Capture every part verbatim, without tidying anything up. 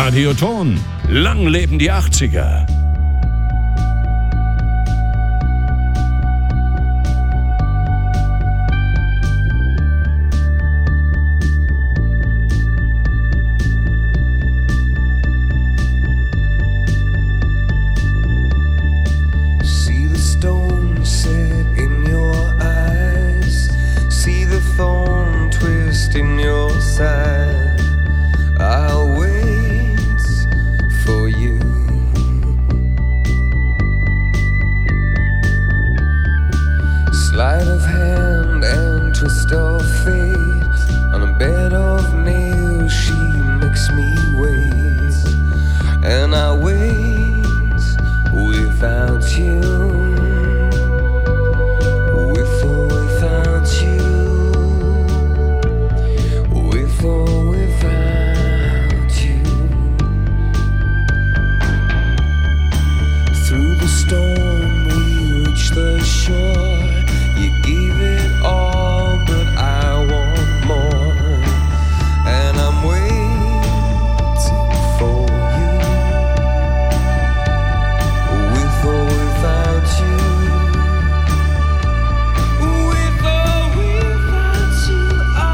Radioton. Lang leben die achtziger. In your side, I'll wait for you. Sleight of hand and twist of fate. On a bed of nails, she makes me wait, and I wait without you. With or without you. Or without you. Through the storm we reach the shore. You gave it all, but I want more. And I'm waiting for you. With or without you. With or without you.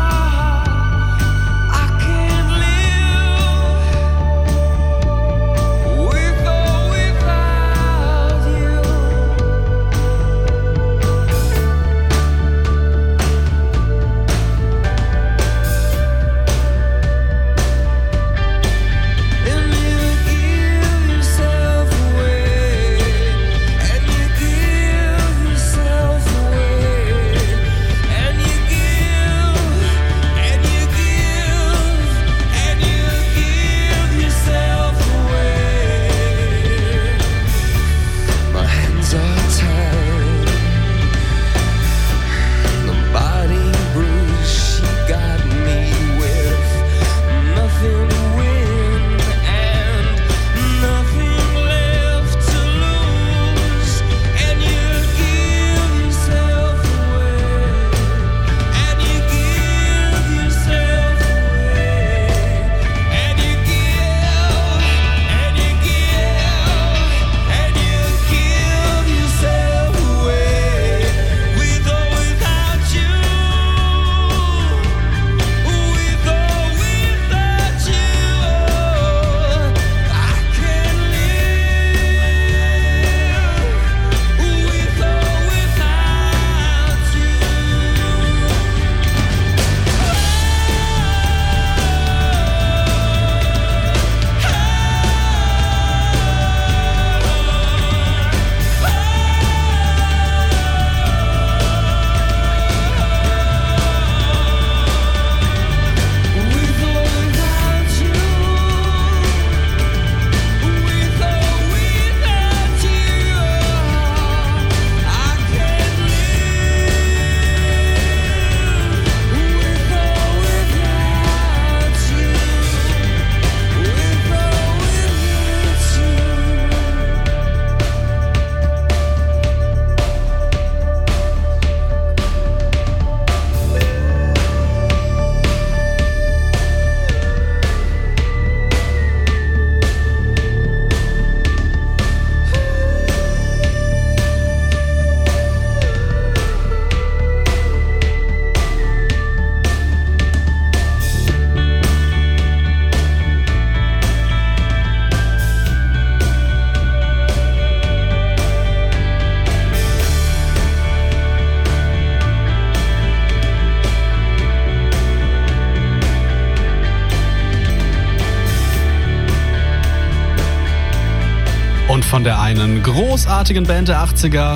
Von der einen großartigen Band der achtziger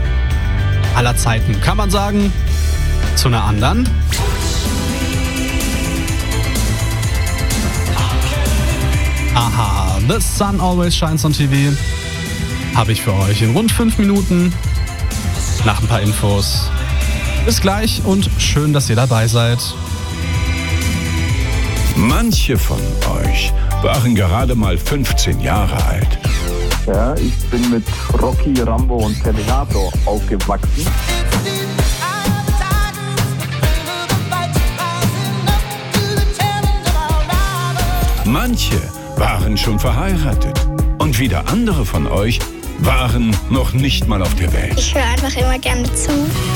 aller Zeiten, kann man sagen, zu einer anderen. Aha, The Sun Always Shines on T V habe ich für euch in rund fünf Minuten nach ein paar Infos. Bis gleich und schön, dass ihr dabei seid. Manche von euch waren gerade mal fünfzehn Jahre alt. Ja, ich bin mit Rocky, Rambo und Terminator aufgewachsen. Manche waren schon verheiratet. Und wieder andere von euch waren noch nicht mal auf der Welt. Ich höre einfach immer gerne zu.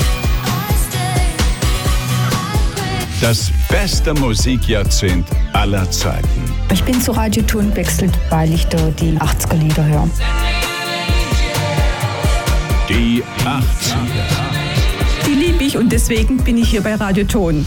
Das beste Musikjahrzehnt aller Zeiten. Ich bin zu Radio Ton gewechselt, weil ich da die achtziger Lieder höre. Die achtziger. Die liebe ich und deswegen bin ich hier bei Radio Ton.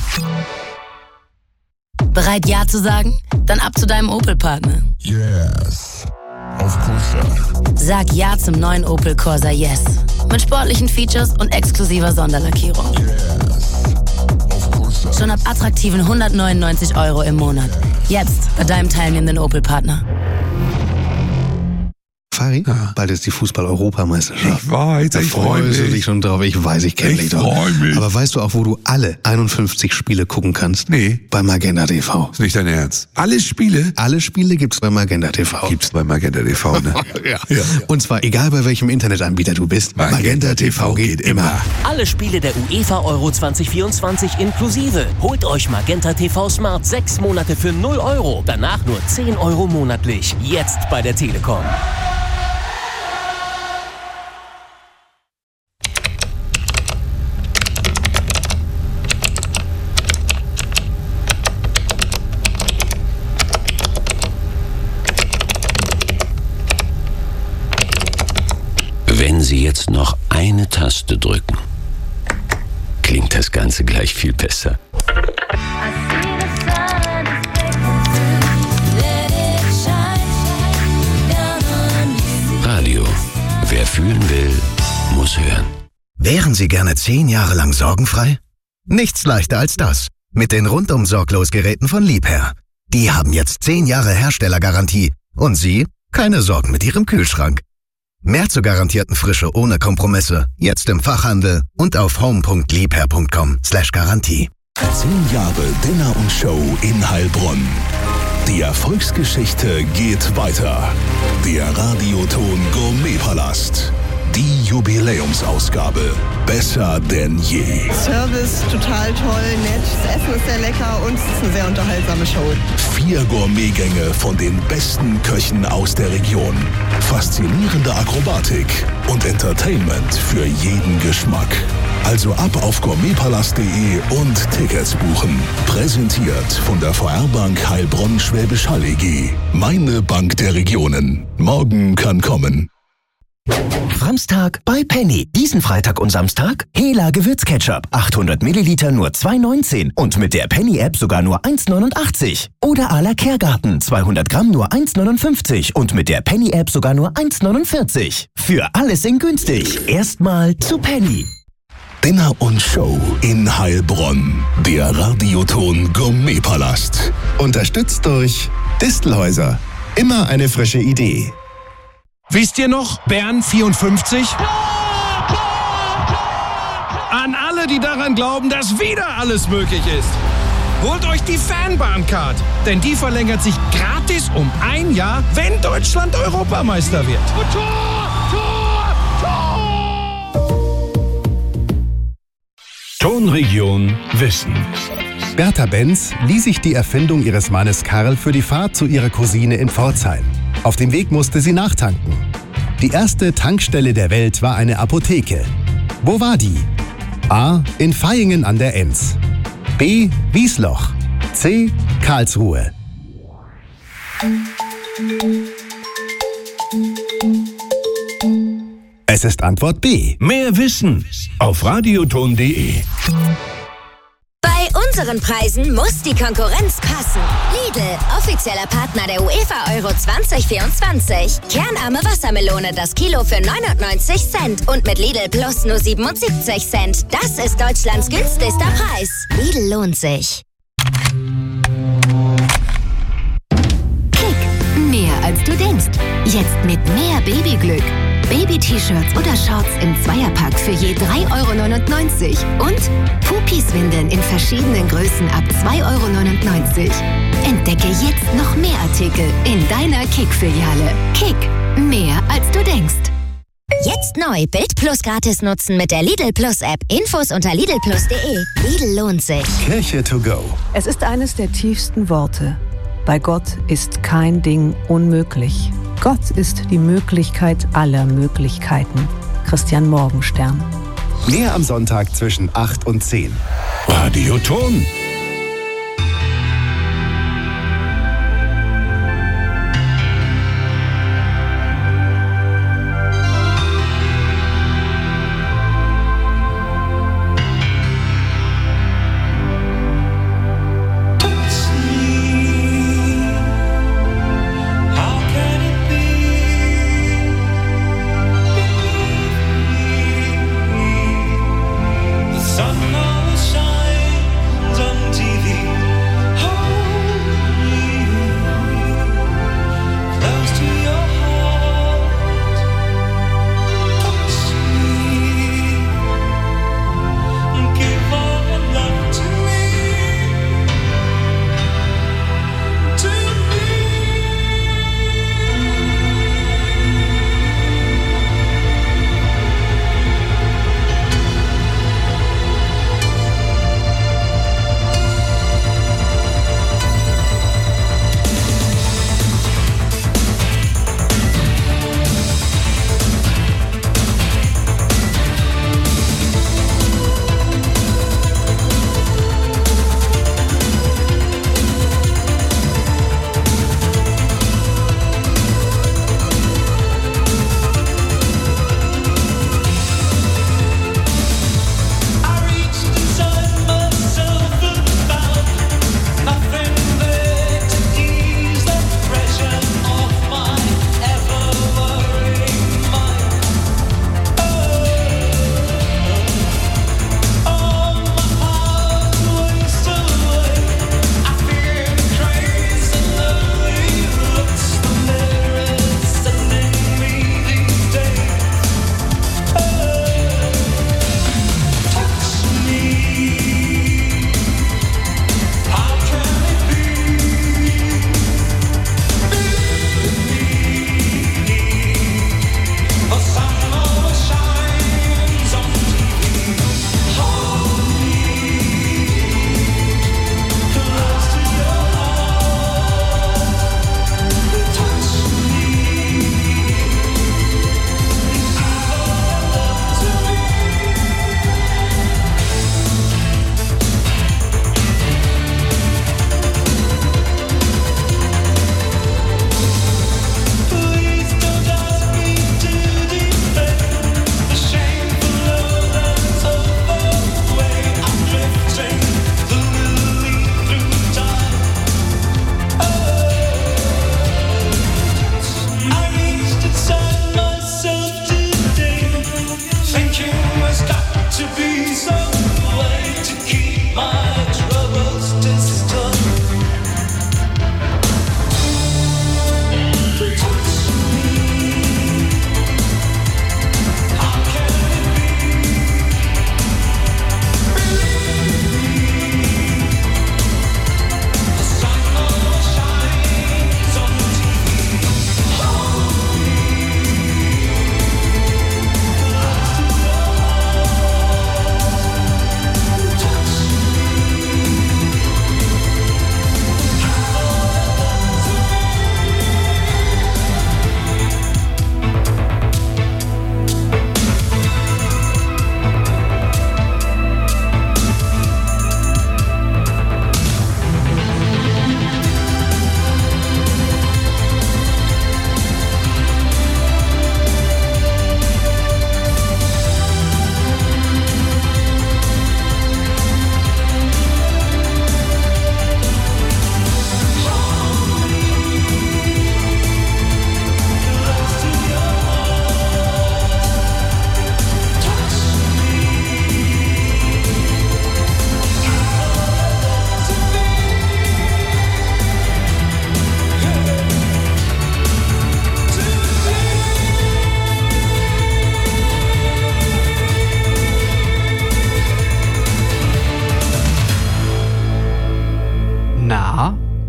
Bereit Ja zu sagen? Dann ab zu deinem Opel-Partner. Yes, of course. Sag Ja zum neuen Opel Corsa Yes. Mit sportlichen Features und exklusiver Sonderlackierung. Yes, of course. Schon ab attraktiven hundertneunundneunzig Euro im Monat. Jetzt bei deinem teilnehmenden Opel-Partner. Fari, ja. Bald ist die Fußball-Europameisterschaft. Ich weiß, da ich freue mich. Freust du dich schon drauf? Ich weiß, ich kenne dich doch. Ich freue mich. Aber weißt du auch, wo du alle einundfünfzig Spiele gucken kannst? Nee. Bei Magenta T V. Ist nicht dein Ernst. Alle Spiele? Alle Spiele gibt's bei Magenta T V. Gibt's bei Magenta T V, ne? ja. ja. Und zwar egal bei welchem Internetanbieter du bist. Magenta, Magenta T V geht immer. Alle Spiele der UEFA Euro zwanzig vierundzwanzig inklusive. Holt euch Magenta T V Smart sechs Monate für null Euro. Danach nur zehn Euro monatlich. Jetzt bei der Telekom. Wenn Sie jetzt noch eine Taste drücken, klingt das Ganze gleich viel besser. Radio. Wer fühlen will, muss hören. Wären Sie gerne zehn Jahre lang sorgenfrei? Nichts leichter als das. Mit den rundum sorglos Geräten von Liebherr. Die haben jetzt zehn Jahre Herstellergarantie. Und Sie? Keine Sorgen mit Ihrem Kühlschrank. Mehr zur garantierten Frische ohne Kompromisse. Jetzt im Fachhandel und auf home punkt liebherr punkt com slash Garantie. Zehn Jahre Dinner und Show in Heilbronn. Die Erfolgsgeschichte geht weiter. Der Radioton Gourmetpalast. Die Jubiläumsausgabe. Besser denn je. Service total toll, nett, das Essen ist sehr lecker und es ist eine sehr unterhaltsame Show. Vier Gourmetgänge von den besten Köchen aus der Region. Faszinierende Akrobatik und Entertainment für jeden Geschmack. Also ab auf gourmetpalast punkt de und Tickets buchen. Präsentiert von der V R-Bank Heilbronn-Schwäbisch Hall E G. Meine Bank der Regionen. Morgen kann kommen. Samstag bei Penny. Diesen Freitag und Samstag Hela Gewürzketchup. achthundert Milliliter nur zwei neunzehn und mit der Penny-App sogar nur eins neunundachtzig. Oder Ala Kehrgarten. zweihundert Gramm nur eins neunundfünfzig und mit der Penny-App sogar nur eins neunundvierzig. Für alles in günstig. Erstmal zu Penny. Dinner und Show in Heilbronn. Der Radioton Gourmetpalast. Unterstützt durch Distelhäuser. Immer eine frische Idee. Wisst ihr noch, Bern vierundfünfzig? An alle, die daran glauben, dass wieder alles möglich ist. Holt euch die Fanbahncard, denn die verlängert sich gratis um ein Jahr, wenn Deutschland Europameister wird. Tor, Tor, Tor! Tonregion Wissen. Bertha Benz lieh sich die Erfindung ihres Mannes Karl für die Fahrt zu ihrer Cousine in Pforzheim. Auf dem Weg musste sie nachtanken. Die erste Tankstelle der Welt war eine Apotheke. Wo war die? A. In Vaihingen an der Enz. B. Wiesloch. C. Karlsruhe. Es ist Antwort B. Mehr Wissen auf radioton punkt de. Bei unseren Preisen muss die Konkurrenz passen. Lidl, offizieller Partner der UEFA Euro zwanzig vierundzwanzig. Kernarme Wassermelone das Kilo für neunundneunzig Cent und mit Lidl Plus nur siebenundsiebzig Cent. Das ist Deutschlands günstigster Preis. Lidl lohnt sich. Kick, mehr als du denkst. Jetzt mit mehr Babyglück. Baby-T-Shirts oder Shorts im Zweierpack für je drei Euro neunundneunzig. Und Pupis-Windeln in verschiedenen Größen ab zwei Euro neunundneunzig. Entdecke jetzt noch mehr Artikel in deiner Kick-Filiale. Kick, mehr als du denkst. Jetzt neu Bild Plus gratis nutzen mit der Lidl Plus App. Infos unter lidl plus punkt de. Lidl lohnt sich. Kirche to go. Es ist eines der tiefsten Worte, Bei Gott ist kein Ding unmöglich. Gott ist die Möglichkeit aller Möglichkeiten. Christian Morgenstern. Mehr am Sonntag zwischen acht und zehn. Radioton. Sun always shines on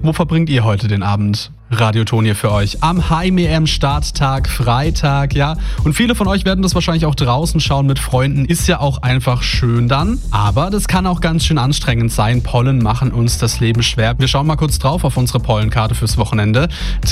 Wo verbringt ihr heute den Abend? Radioton hier für euch am H M E M-Starttag, Freitag, ja. Und viele von euch werden das wahrscheinlich auch draußen schauen mit Freunden. Ist ja auch einfach schön dann. Aber das kann auch ganz schön anstrengend sein. Pollen machen uns das Leben schwer. Wir schauen mal kurz drauf auf unsere Pollenkarte fürs Wochenende.